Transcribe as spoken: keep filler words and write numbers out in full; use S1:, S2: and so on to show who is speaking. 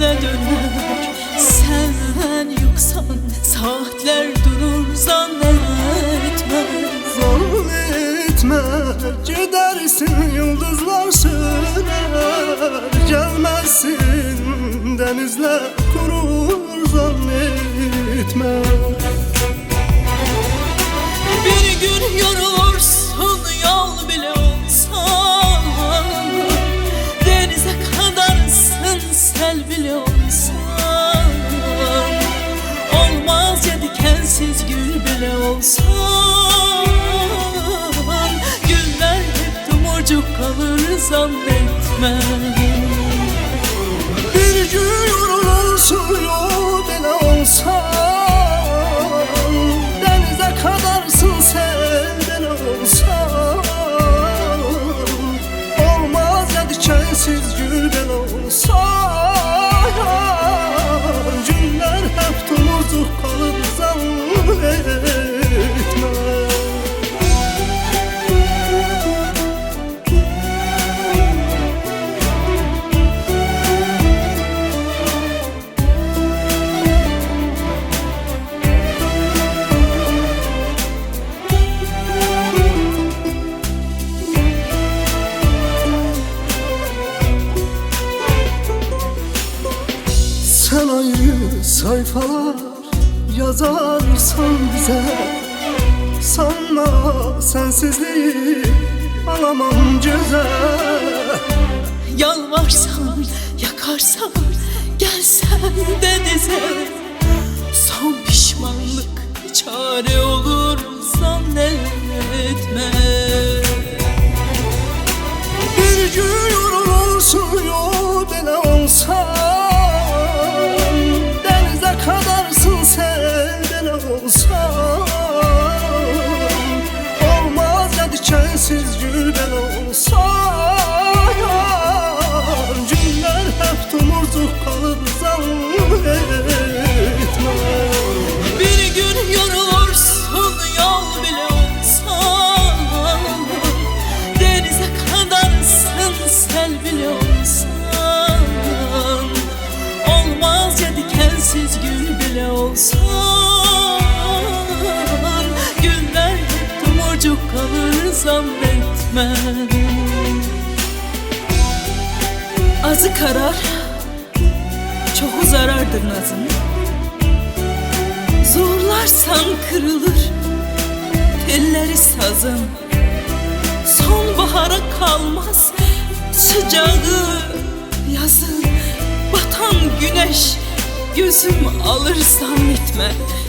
S1: güle döner. Sen yoksan saatler durur, zannetme.
S2: Zannetme, gidersin yıldızlar söner. Gelmezsin denizler kurur, zannetme.
S1: Bir gün yorulursun yol bile olsan, denize kadarsın sel bile olsan. Olmaz ya dikensiz gül bile olsan, güller hep tomurcuk kalır, zannetme.
S2: Bir gün yorulursun yol bile olsan, denize kadarsın senden olsan. Olmaz ya dikensiz gül bile olsan, günler hep tomurcuk kalır, zannetme. Sen ayrı sayfalar yazarsan bize, sanma sensizliği alamam göze.
S1: Yalvarsan, yakarsan, gelsen denize. Son pişmanlık çare olur, zannetme.
S2: Bir gün yorulursun yol bile olsan, denize kadarsın senden olsan. Olmaz ya dikensiz gül bile olsan, günler hep tomurcuk kalır, zannetme.
S1: Bir gün yorulursun yol bile olsan, denize kadarsın sel bile olsan. Olmaz ya dikensiz gül bile olsan, güller hep tomurcuk kalır, zannetme. Azı karar, çoğu zarardır nazın. Zorlarsan kırılır telleri sazın. Sonbahara kalmaz sıcağı yazın. Batan güneş gözüm alır, zannetme.